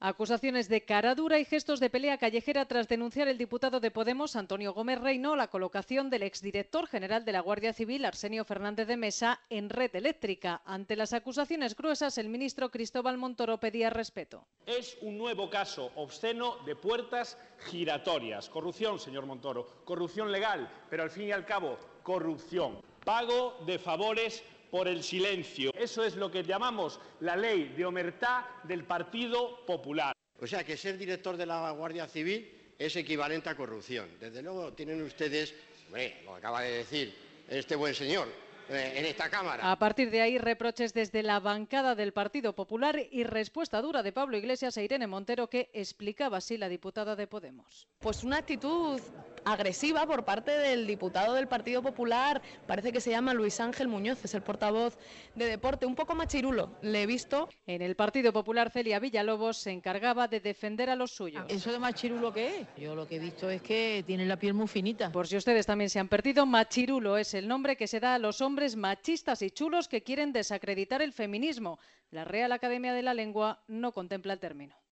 Acusaciones de cara dura y gestos de pelea callejera tras denunciar el diputado de Podemos, Antonio Gómez Reino, la colocación del exdirector general de la Guardia Civil, Arsenio Fernández de Mesa, en Red Eléctrica. Ante las acusaciones gruesas, el ministro Cristóbal Montoro pedía respeto. Es un nuevo caso obsceno de puertas giratorias. Corrupción, señor Montoro, corrupción legal, pero al fin y al cabo, corrupción. Pago de favores por el silencio. Eso es lo que llamamos la ley de omertá del Partido Popular. O sea que ser director de la Guardia Civil es equivalente a corrupción. Desde luego tienen ustedes, lo acaba de decir este buen señor, en esta Cámara. A partir de ahí, reproches desde la bancada del Partido Popular y respuesta dura de Pablo Iglesias e Irene Montero, que explicaba así la diputada de Podemos. Pues una actitud agresiva por parte del diputado del Partido Popular, parece que se llama Luis Ángel Muñoz, es el portavoz de Deporte, un poco machirulo, le he visto. En el Partido Popular, Celia Villalobos se encargaba de defender a los suyos. ¿Eso de machirulo qué es? Yo lo que he visto es que tiene la piel muy finita. Por si ustedes también se han perdido, machirulo es el nombre que se da a los hombres machistas y chulos que quieren desacreditar el feminismo. La Real Academia de la Lengua no contempla el término.